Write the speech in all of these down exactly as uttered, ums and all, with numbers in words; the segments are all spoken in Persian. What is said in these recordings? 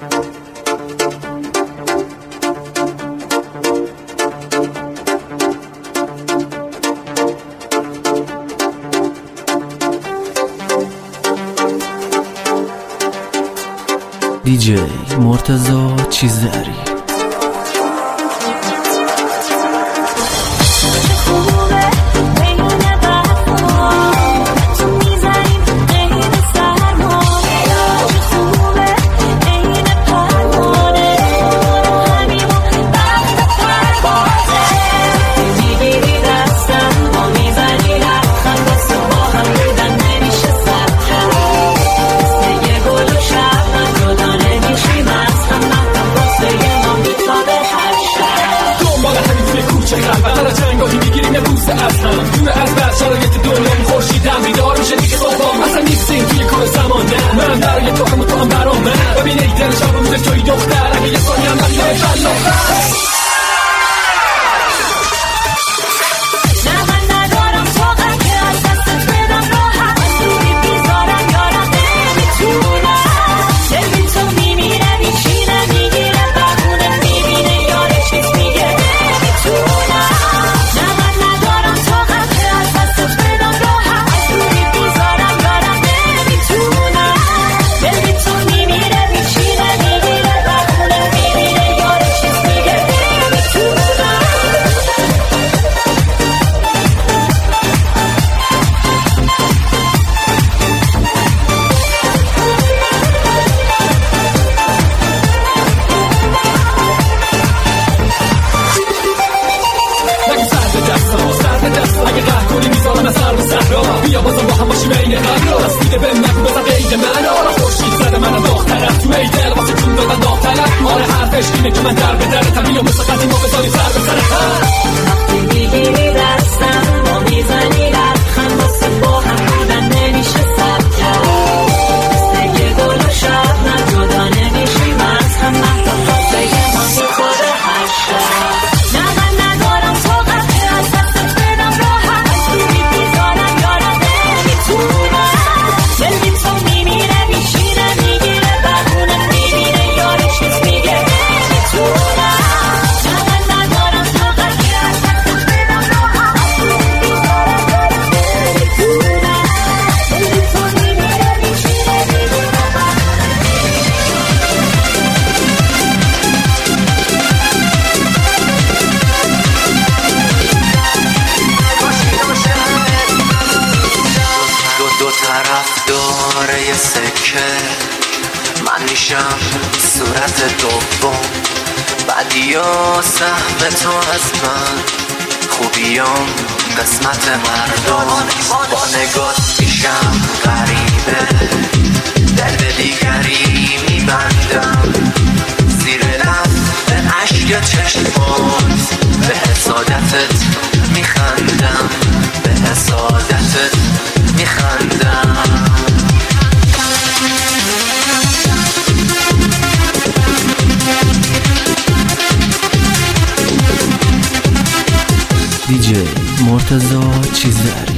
دیجی مرتضی چیزدری. من میشم صورت دوم، بدیا سهم تو از من، خوبیام قسمت مردم. با نگات میشم غریبه، دل به دیگری میبندم، زیر لب به عشق چشمات به حسادتت میخندم، به حسادتت میخندم. دیجی مرتضی چیزدری.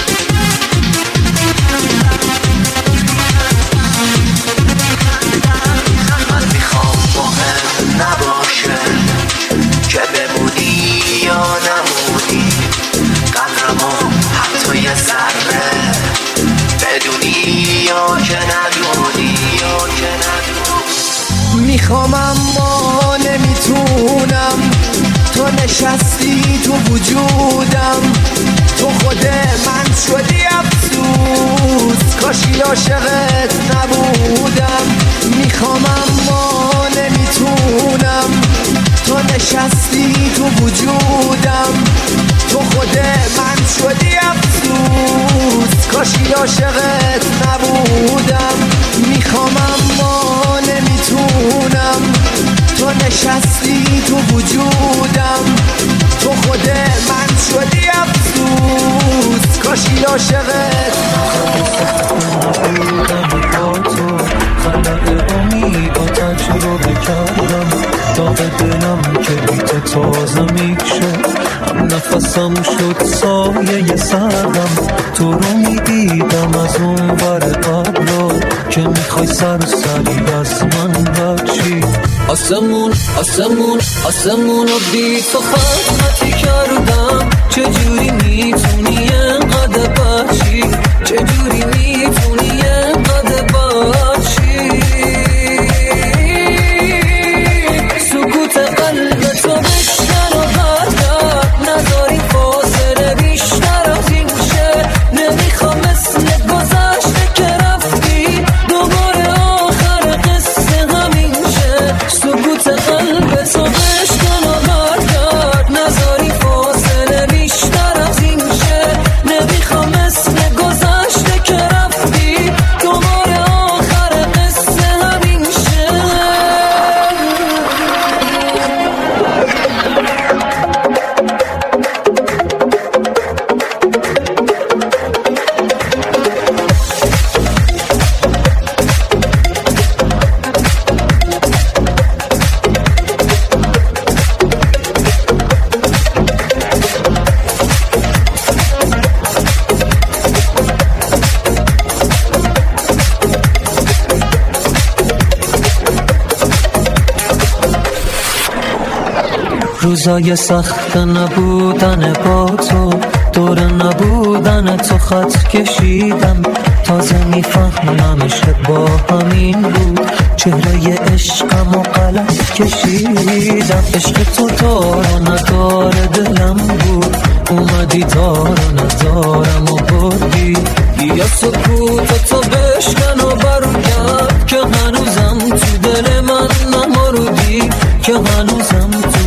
من میخوام مهم نباشه که بمونی یا نمونی، قدرمو حتی یه ذره بدونی یا که ندونی یا که ندونی. میخوام اما نمیتونم، تو نشستی تو وجودم، تو خود من شدی افسوس، کاشی عاشقت نبودم. میخوام اما نمیتونم، تو نشستی تو وجودم، تو خود من شدی افسوس، کاشی عاشقت نبودم. میخوام اما نمیتونم، تو نشستی تو وجودم، تو خود من شدی افسوس، کاشی عاشقت خلق امید و تجربه کردم، داغ دلم که بیت تازه میکشه، هم نفسم شد سایه سردم، تو رو میدیدم از اون ور قبلا که میخوای سر سری از من بچه. آسمون آسمون آسمون رو بی تو خط خطی کردم. چجوری میتونی انقدر بچی؟ چجوری میتونی انقدر بچی؟ سکوت قلب تو بشکن و برگرد، نذاری فاصله بیشتر از این شه. نمیخوام مثل گذشته که رفتی دوباره آخر قصه همین شه. سکوت قلب تو بشکن و برگرد، نذاری فاصله بیشتر از این شه. نمیخوام مثل گذشته که رفتی دوباره آخر قصه همین شه. روزای سخت نبودن با تو، دور نبودن تو خط کشیدم. تازه میفهمم عشق با همین بود، چهره عشقم و غلط کشیدم. عشق تو دار و ندار دلم بود، اومدی دار و ندارم و بردی. بیا سکوت تو بشکن و برگرد، که هنوزم تو دل من نمردی، که هنوزم تو